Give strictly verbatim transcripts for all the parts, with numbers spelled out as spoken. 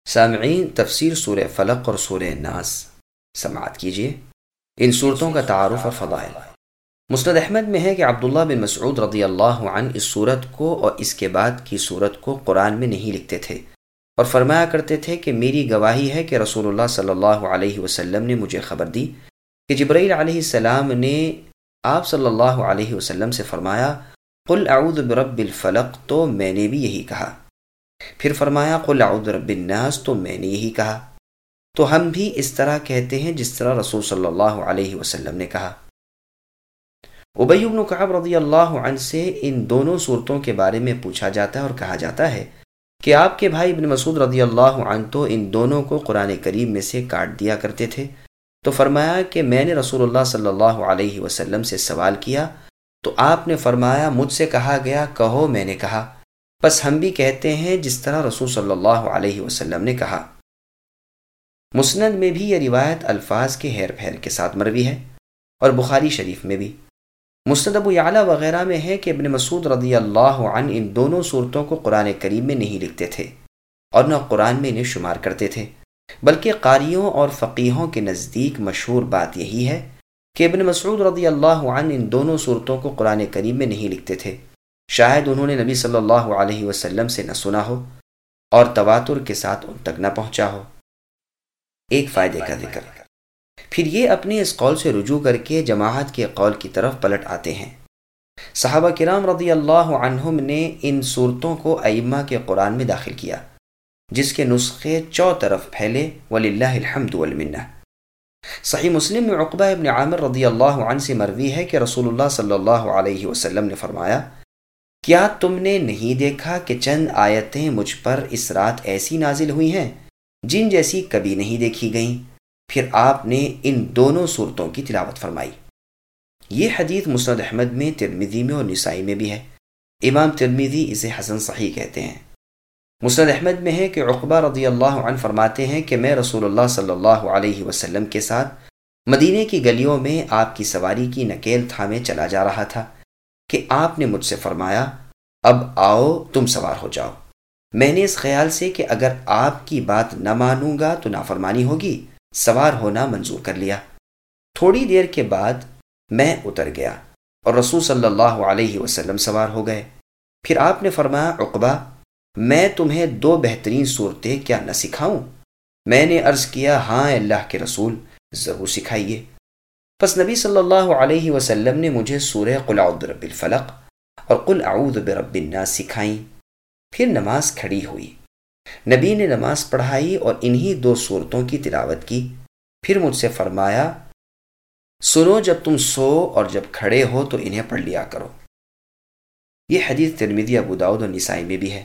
سامعین، تفسیر سورہ فلق اور سورہ ناس سماعت کیجیے۔ ان صورتوں کا تعارف اور فضائل۔ مسند احمد میں ہے کہ عبداللہ بن مسعود رضی اللہ عنہ اس صورت کو اور اس کے بعد کی صورت کو قرآن میں نہیں لکھتے تھے اور فرمایا کرتے تھے کہ میری گواہی ہے کہ رسول اللہ صلی اللہ علیہ وسلم نے مجھے خبر دی کہ جبرائیل علیہ السلام نے آپ صلی اللہ علیہ وسلم سے فرمایا قل اعوذ برب الفلق، تو میں نے بھی یہی کہا۔ پھر فرمایا قل اعوذ برب الناس، تو میں نے یہی کہا۔ تو ہم بھی اس طرح کہتے ہیں جس طرح رسول صلی اللہ علیہ وسلم نے کہا۔ ابی بن کعب رضی اللہ عنہ سے ان دونوں صورتوں کے بارے میں پوچھا جاتا ہے اور کہا جاتا ہے کہ آپ کے بھائی ابن مسعود رضی اللہ عنہ تو ان دونوں کو قرآن کریم میں سے کاٹ دیا کرتے تھے، تو فرمایا کہ میں نے رسول اللہ صلی اللہ علیہ وسلم سے سوال کیا تو آپ نے فرمایا مجھ سے کہا گیا کہو میں نے کہا، بس ہم بھی کہتے ہیں جس طرح رسول صلی اللہ علیہ وسلم نے کہا۔ مسند میں بھی یہ روایت الفاظ کے ہیر پھیر کے ساتھ مروی ہے اور بخاری شریف میں بھی۔ مسند ابو یعلا وغیرہ میں ہے کہ ابن مسعود رضی اللہ عنہ ان دونوں صورتوں کو قرآن کریم میں نہیں لکھتے تھے اور نہ قرآن میں انہیں شمار کرتے تھے، بلکہ قاریوں اور فقیہوں کے نزدیک مشہور بات یہی ہے کہ ابن مسعود رضی اللہ عنہ ان دونوں صورتوں کو قرآن کریم میں نہیں لکھتے تھے، شاید انہوں نے نبی صلی اللہ علیہ وسلم سے نہ سنا ہو اور تواتر کے ساتھ ان تک نہ پہنچا ہو۔ ایک فائدے کا ذکر، پھر یہ اپنے اس قول سے رجوع کر کے جماعت کے قول کی طرف پلٹ آتے ہیں۔ صحابہ کرام رضی اللہ عنہم نے ان صورتوں کو ائمہ کے قرآن میں داخل کیا، جس کے نسخے چو طرف پھیلے، وللہ الحمد والمنہ۔ صحیح مسلم میں عقبہ ابن عامر رضی اللہ عنہ سے مروی ہے کہ رسول اللہ صلی اللہ علیہ وسلم نے فرمایا کیا تم نے نہیں دیکھا کہ چند آیتیں مجھ پر اس رات ایسی نازل ہوئی ہیں جن جیسی کبھی نہیں دیکھی گئیں؟ پھر آپ نے ان دونوں صورتوں کی تلاوت فرمائی۔ یہ حدیث مسند احمد میں، ترمذی میں اور نسائی میں بھی ہے۔ امام ترمذی اسے حسن صحیح کہتے ہیں۔ مسند احمد میں ہے کہ عقبہ رضی اللہ عنہ فرماتے ہیں کہ میں رسول اللہ صلی اللہ علیہ وسلم کے ساتھ مدینے کی گلیوں میں آپ کی سواری کی نکیل تھامے چلا جا رہا تھا کہ آپ نے مجھ سے فرمایا اب آؤ تم سوار ہو جاؤ۔ میں نے اس خیال سے کہ اگر آپ کی بات نہ مانوں گا تو نافرمانی ہوگی، سوار ہونا منظور کر لیا۔ تھوڑی دیر کے بعد میں اتر گیا اور رسول صلی اللہ علیہ وسلم سوار ہو گئے۔ پھر آپ نے فرمایا عقبہ میں تمہیں دو بہترین صورتیں کیا نہ سکھاؤں؟ میں نے عرض کیا ہاں اللہ کے رسول، ضرور سکھائیے۔ پس نبی صلی اللہ علیہ وسلم نے مجھے سورہ قل اعوذ برب الفلق اور قل اعوذ برب الناس سکھائیں۔ پھر نماز کھڑی ہوئی، نبی نے نماز پڑھائی اور انہی دو صورتوں کی تلاوت کی۔ پھر مجھ سے فرمایا سنو جب تم سو اور جب کھڑے ہو تو انہیں پڑھ لیا کرو۔ یہ حدیث ترمذی، ابو داؤد اور نسائی میں بھی ہے۔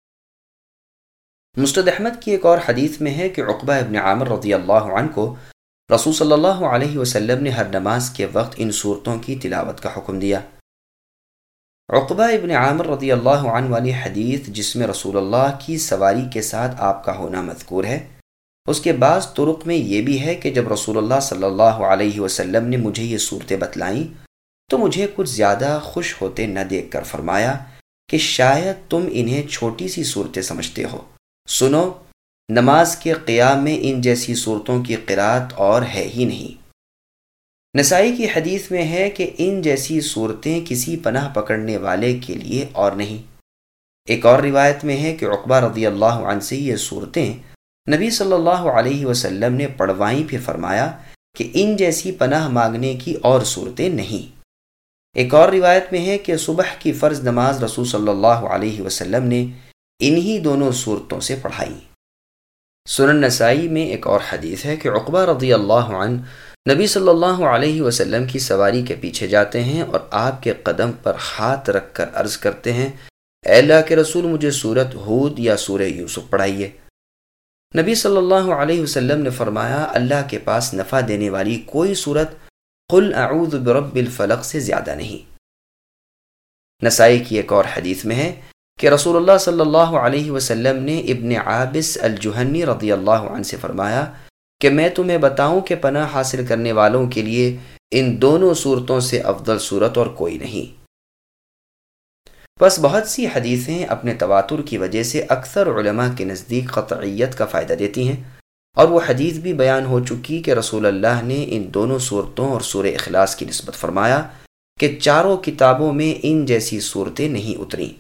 مسند احمد کی ایک اور حدیث میں ہے کہ عقبہ ابن عامر رضی اللہ عنہ کو رسول صلی اللہ علیہ وسلم نے ہر نماز کے وقت ان صورتوں کی تلاوت کا حکم دیا۔ عقبہ ابن عامر رضی اللہ عنہ والی حدیث جس میں رسول اللہ کی سواری کے ساتھ آپ کا ہونا مذکور ہے، اس کے بعض طرق میں یہ بھی ہے کہ جب رسول اللہ صلی اللہ علیہ وسلم نے مجھے یہ صورتیں بتلائیں تو مجھے کچھ زیادہ خوش ہوتے نہ دیکھ کر فرمایا کہ شاید تم انہیں چھوٹی سی صورتیں سمجھتے ہو، سنو نماز کے قیام میں ان جیسی صورتوں کی قرات اور ہے ہی نہیں۔ نسائی کی حدیث میں ہے کہ ان جیسی صورتیں کسی پناہ پکڑنے والے کے لیے اور نہیں۔ ایک اور روایت میں ہے کہ عقبہ رضی اللہ عنہ سے یہ صورتیں نبی صلی اللہ علیہ وسلم نے پڑھوائیں، پھر فرمایا کہ ان جیسی پناہ مانگنے کی اور صورتیں نہیں۔ ایک اور روایت میں ہے کہ صبح کی فرض نماز رسول صلی اللہ علیہ وسلم نے انہی دونوں صورتوں سے پڑھائی۔ سنن نسائی میں ایک اور حدیث ہے کہ عقبہ رضی اللہ عنہ نبی صلی اللہ علیہ وسلم کی سواری کے پیچھے جاتے ہیں اور آپ کے قدم پر ہاتھ رکھ کر عرض کرتے ہیں اے اللہ کے رسول مجھے سورۃ ہود یا سورہ یوسف پڑھائیے۔ نبی صلی اللہ علیہ وسلم نے فرمایا اللہ کے پاس نفع دینے والی کوئی سورت قل اعوذ برب الفلق سے زیادہ نہیں۔ نسائی کی ایک اور حدیث میں ہے کہ رسول اللہ صلی اللہ علیہ وسلم نے ابن عابس الجہنی رضی اللہ عنہ سے فرمایا کہ میں تمہیں بتاؤں کہ پناہ حاصل کرنے والوں کے لیے ان دونوں صورتوں سے افضل صورت اور کوئی نہیں۔ بس بہت سی حدیثیں اپنے تواتر کی وجہ سے اکثر علماء کے نزدیک قطعیت کا فائدہ دیتی ہیں، اور وہ حدیث بھی بیان ہو چکی کہ رسول اللہ نے ان دونوں صورتوں اور سورہ اخلاص کی نسبت فرمایا کہ چاروں کتابوں میں ان جیسی صورتیں نہیں اتریں۔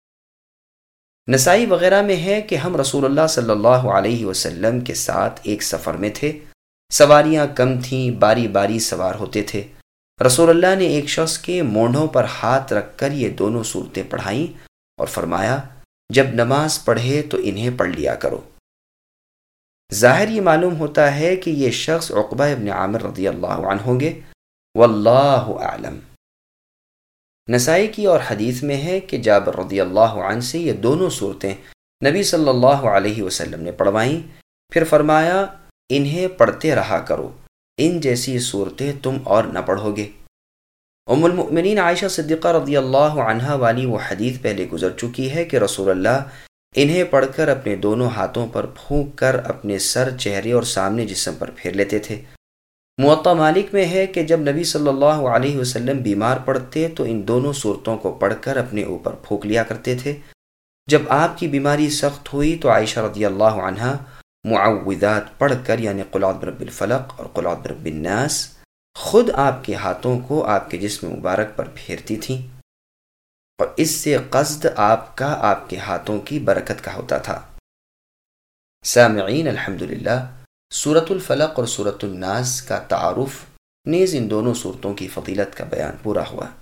نسائی وغیرہ میں ہے کہ ہم رسول اللہ صلی اللہ علیہ وسلم کے ساتھ ایک سفر میں تھے، سواریاں کم تھیں، باری باری سوار ہوتے تھے۔ رسول اللہ نے ایک شخص کے مونڈھوں پر ہاتھ رکھ کر یہ دونوں صورتیں پڑھائیں اور فرمایا، جب نماز پڑھے تو انہیں پڑھ لیا کرو۔ ظاہر یہ معلوم ہوتا ہے کہ یہ شخص عقبہ ابن عامر رضی اللہ عنہ ہوں گے، واللہ اعلم۔ نسائی کی اور حدیث میں ہے کہ جابر رضی اللہ عنہ سے یہ دونوں صورتیں نبی صلی اللہ علیہ وسلم نے پڑھوائیں، پھر فرمایا انہیں پڑھتے رہا کرو، ان جیسی صورتیں تم اور نہ پڑھو گے۔ ام المؤمنین عائشہ صدیقہ رضی اللہ عنہا والی وہ حدیث پہلے گزر چکی ہے کہ رسول اللہ انہیں پڑھ کر اپنے دونوں ہاتھوں پر پھونک کر اپنے سر، چہرے اور سامنے جسم پر پھیر لیتے تھے۔ موطا مالک میں ہے کہ جب نبی صلی اللہ علیہ وسلم بیمار پڑتے تو ان دونوں صورتوں کو پڑھ کر اپنے اوپر پھونک لیا کرتے تھے۔ جب آپ کی بیماری سخت ہوئی تو عائشہ رضی اللہ عنہا معوذات پڑھ کر یعنی قل اعوذ برب الفلق اور قل اعوذ برب الناس خود آپ کے ہاتھوں کو آپ کے جسم مبارک پر پھیرتی تھیں، اور اس سے قصد آپ کا آپ کے ہاتھوں کی برکت کا ہوتا تھا۔ سامعین، الحمدللہ سورۃ الفلق اور سورۃ الناس کا تعارف نیز ان دونوں صورتوں کی فضیلت کا بیان پورا ہوا۔